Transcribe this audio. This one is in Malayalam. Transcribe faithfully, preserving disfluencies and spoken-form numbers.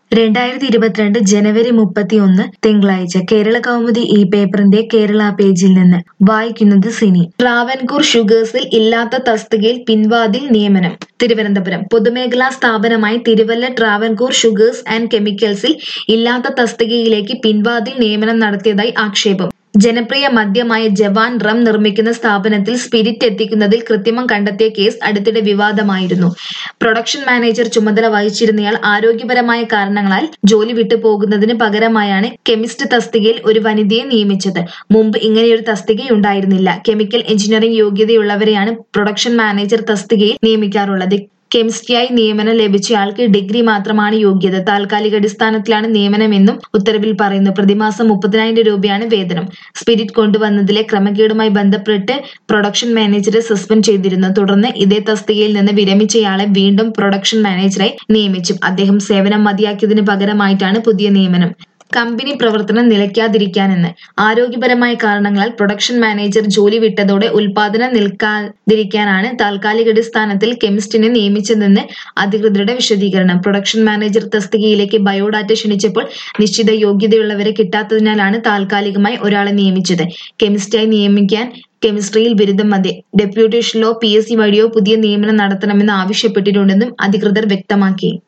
രണ്ടായിരത്തി ഇരുപത്തിരണ്ട് ജനുവരി മുപ്പത്തിയൊന്ന് തിങ്കളാഴ്ച കേരള കൗമുദി ഈ പേപ്പറിന്റെ കേരള പേജിൽ നിന്ന് വായിക്കുന്നത് സിനി. ട്രാവൻകൂർ ഷുഗേഴ്സിൽ ഇല്ലാത്ത തസ്തികയിൽ പിൻവാതിൽ നിയമനം. തിരുവനന്തപുരം പൊതുമേഖലാ സ്ഥാപനമായി തിരുവല്ല ട്രാവൻകൂർ ഷുഗേഴ്സ് ആൻഡ് കെമിക്കൽസിൽ ഇല്ലാത്ത തസ്തികയിലേക്ക് പിൻവാതിൽ നിയമനം നടത്തിയതായി ആക്ഷേപം. ജനപ്രിയ മദ്യമായ ജവാൻ റം നിർമ്മിക്കുന്ന സ്ഥാപനത്തിൽ സ്പിരിറ്റ് എത്തിക്കുന്നതിൽ കൃത്രിമം കണ്ടെത്തിയ കേസ് അടുത്തിടെ വിവാദമായിരുന്നു. പ്രൊഡക്ഷൻ മാനേജർ ചുമതല വഹിച്ചിരുന്നയാൾ ആരോഗ്യപരമായ കാരണങ്ങളാൽ ജോലി വിട്ടു പോകുന്നതിന് പകരമായാണ് കെമിസ്റ്റ് തസ്തികയിൽ ഒരു വനിതയെ നിയമിച്ചത്. മുമ്പ് ഇങ്ങനെയൊരു തസ്തികയുണ്ടായിരുന്നില്ല. കെമിക്കൽ എഞ്ചിനീയറിംഗ് യോഗ്യതയുള്ളവരെയാണ് പ്രൊഡക്ഷൻ മാനേജർ തസ്തികയിൽ നിയമിക്കാറുള്ളത്. കെമിസ്ട്രിയായി നിയമനം ലഭിച്ചയാൾക്ക് ഡിഗ്രി മാത്രമാണ് യോഗ്യത. താൽക്കാലികാടിസ്ഥാനത്തിലാണ് നിയമനമെന്നും ഉത്തരവിൽ പറയുന്നു. പ്രതിമാസം മുപ്പതിനായിരം രൂപയാണ് വേതനം. സ്പിരിറ്റ് കൊണ്ടുവന്നതിലെ ക്രമക്കേടുമായി ബന്ധപ്പെട്ട് പ്രൊഡക്ഷൻ മാനേജറെ സസ്പെൻഡ് ചെയ്തിരുന്നു. തുടർന്ന് ഇതേ തസ്തികയിൽ നിന്ന് വിരമിച്ചയാളെ വീണ്ടും പ്രൊഡക്ഷൻ മാനേജറായി നിയമിച്ചു. അദ്ദേഹം സേവനം മതിയാക്കിയതിന് പകരമായിട്ടാണ് പുതിയ നിയമനം. കമ്പനി പ്രവർത്തനം നിലയ്ക്കാതിരിക്കാനെന്ന് ആരോഗ്യപരമായ കാരണങ്ങളാൽ പ്രൊഡക്ഷൻ മാനേജർ ജോലി വിട്ടതോടെ ഉൽപാദനം നിൽക്കാതിരിക്കാനാണ് താൽക്കാലികാടിസ്ഥാനത്തിൽ കെമിസ്റ്റിനെ നിയമിച്ചതെന്ന് അധികൃതരുടെ വിശദീകരണം. പ്രൊഡക്ഷൻ മാനേജർ തസ്തികയിലേക്ക് ബയോഡാറ്റ ക്ഷണിച്ചപ്പോൾ നിശ്ചിത യോഗ്യതയുള്ളവരെ കിട്ടാത്തതിനാലാണ് താൽക്കാലികമായി ഒരാളെ നിയമിച്ചത്. കെമിസ്റ്റായി നിയമിക്കാൻ കെമിസ്ട്രിയിൽ ബിരുദം മതി. ഡെപ്യൂട്ടേഷനിലോ പി എസ് സി വഴിയോ പുതിയ നിയമനം നടത്തണമെന്ന് ആവശ്യപ്പെട്ടിട്ടുണ്ടെന്നും അധികൃതർ വ്യക്തമാക്കി.